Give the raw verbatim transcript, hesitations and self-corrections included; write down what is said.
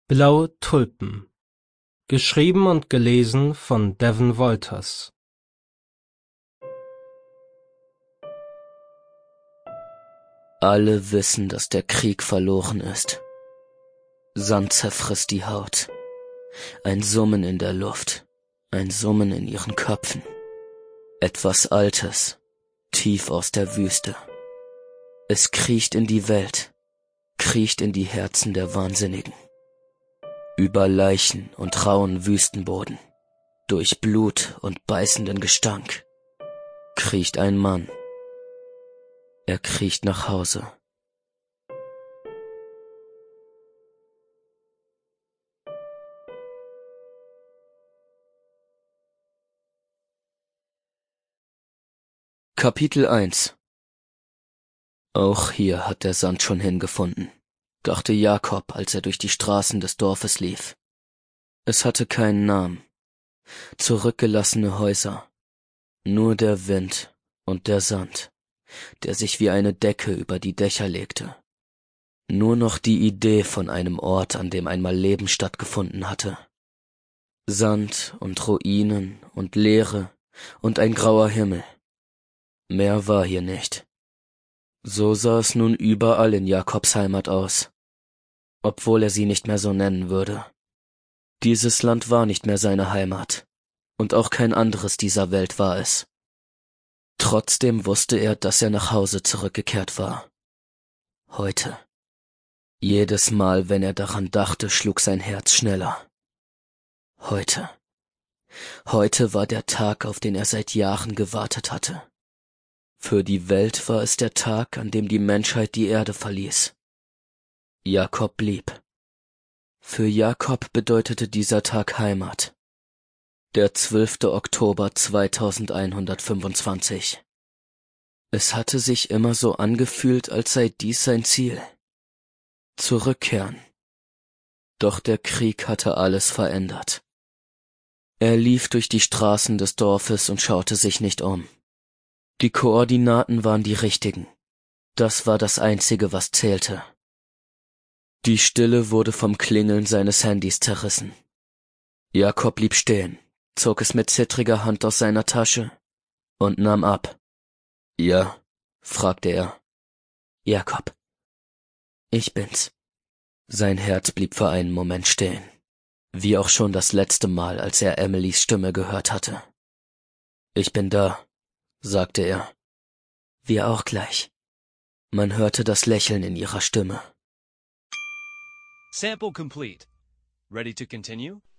Blaue Tulpen. Geschrieben und gelesen von Devin Wolters. Alle wissen, dass der Krieg verloren ist. Sand zerfrisst die Haut. Ein Summen in der Luft. Ein Summen in ihren Köpfen. Etwas Altes, tief aus der Wüste. Es kriecht in die Welt, kriecht in die Herzen der Wahnsinnigen. Über Leichen und rauen Wüstenboden, durch Blut und beißenden Gestank, kriecht ein Mann. Er kriecht nach Hause. Kapitel eins. Auch hier hat der Sand schon hingefunden, dachte Jakob, als er durch die Straßen des Dorfes lief. Es hatte keinen Namen. Zurückgelassene Häuser. Nur der Wind und der Sand, der sich wie eine Decke über die Dächer legte. Nur noch die Idee von einem Ort, an dem einmal Leben stattgefunden hatte. Sand und Ruinen und Leere und ein grauer Himmel. Mehr war hier nicht. So sah es nun überall in Jakobs Heimat aus, obwohl er sie nicht mehr so nennen würde. Dieses Land war nicht mehr seine Heimat, und auch kein anderes dieser Welt war es. Trotzdem wusste er, dass er nach Hause zurückgekehrt war. Heute. Jedes Mal, wenn er daran dachte, schlug sein Herz schneller. Heute. Heute war der Tag, auf den er seit Jahren gewartet hatte. Für die Welt war es der Tag, an dem die Menschheit die Erde verließ. Jakob blieb. Für Jakob bedeutete dieser Tag Heimat. Der zwölfte Oktober zweitausendeinhundertfünfundzwanzig. Es hatte sich immer so angefühlt, als sei dies sein Ziel. Zurückkehren. Doch der Krieg hatte alles verändert. Er lief durch die Straßen des Dorfes und schaute sich nicht um. Die Koordinaten waren die richtigen. Das war das Einzige, was zählte. Die Stille wurde vom Klingeln seines Handys zerrissen. Jakob blieb stehen, zog es mit zittriger Hand aus seiner Tasche und nahm ab. »Ja?« fragte er. »Jakob. Ich bin's.« Sein Herz blieb für einen Moment stehen, wie auch schon das letzte Mal, als er Emilys Stimme gehört hatte. »Ich bin da«, sagte er. »Wir auch gleich.« Man hörte das Lächeln in ihrer Stimme. Sample complete. Ready to continue?